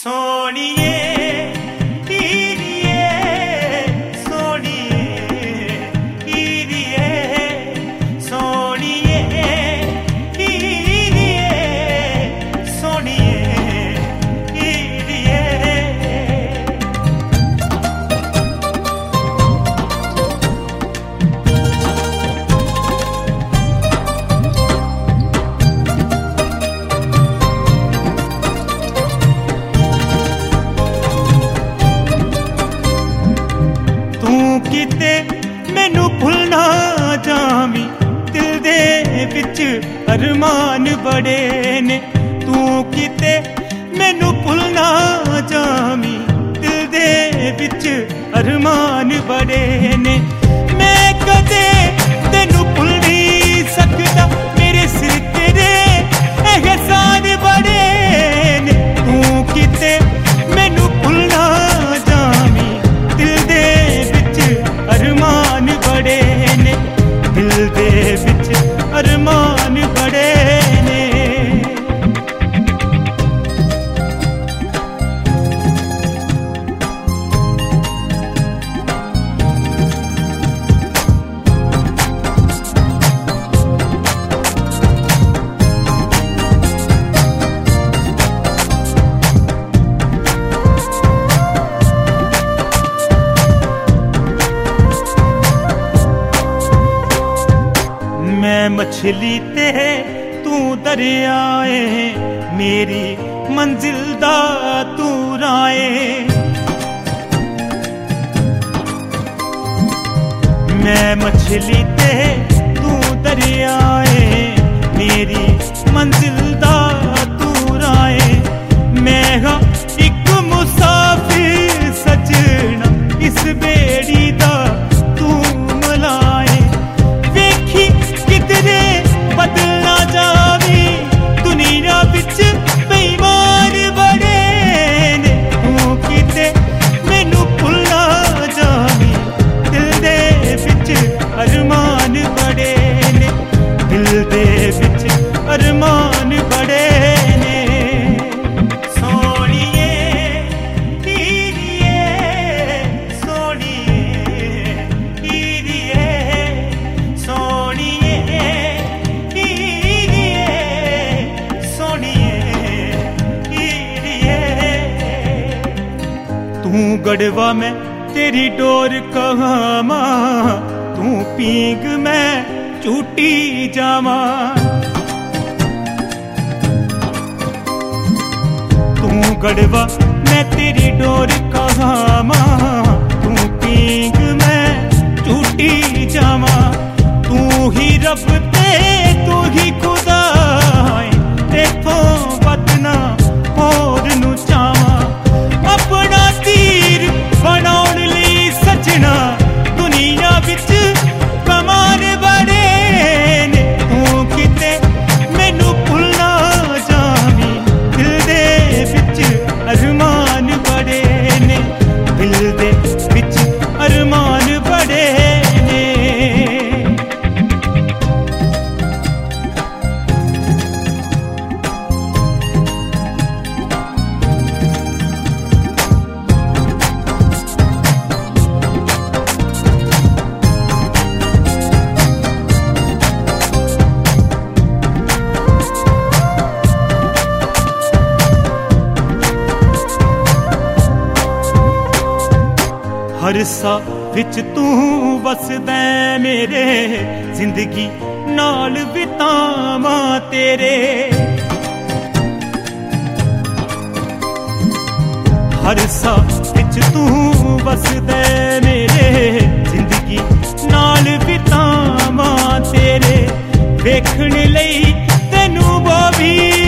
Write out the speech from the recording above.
सोनिए हीरिए सोनिए हीरिए सोनिए हीरिए सोनिए हीरिए। किते मैनू भुल ना जावी, दिल दे विच अरमान बड़े ने। तू किते मैनू भुल ना जावी, दिल दे विच अरमान बड़े ने। मैं कदे तेनू भुल नहीं सकदा, मेरे सिर तेरे एहसान बड़े ने। तू किते मैनू भुल ना जावी, दिल दे अरमान बड़े ने, दिल दे विच अरमान बड़े ने। मैं मछली ते तू दरियाए, मेरी मंजिल दा तू राए। मैं मछली ते तू दरियाए, मेरी मंजिल दा तू राए। मैं हाँ एक मुसाफिर सजना, इस बेड़ी दा तू मलाए। वेखी कितने बदलना जावी, दुनिया बिच बेईमान बड़े ने। तू किते मैनू भुल ना जावी, दिल दे विच अरमान बड़े ने, दिल दे विच अरमान बड़े ने। सोनिए हीरिए सोनिए हीरिए सोनिए हीरिए सोनिए हीरिए। तू गड़वा मैं तेरी डोर कहामा, तू पींग मैं झूठी जावा। तू गड़वा मैं तेरी डोर कहामा, तू पींग मैं झूठी जावा। तू ही रब ते तू ही खुदा है, तेथों बदना होर नू चावा। अपना तीर बनाउण लई सजना, दुनिया विच कमान बड़े ने। तू किते मैनू भुल ना जावी, दिल दे विच अरमान बड़े ने, दिल दे विच अरमान बड़े ने। हर सा विच तू वसदा मेरे, जिंदगी नाल बितावा तेरे। हर सा विच तू वसदा मेरे, जिंदगी नाल बितावा तेरे। वेखण लई तैनू वो भी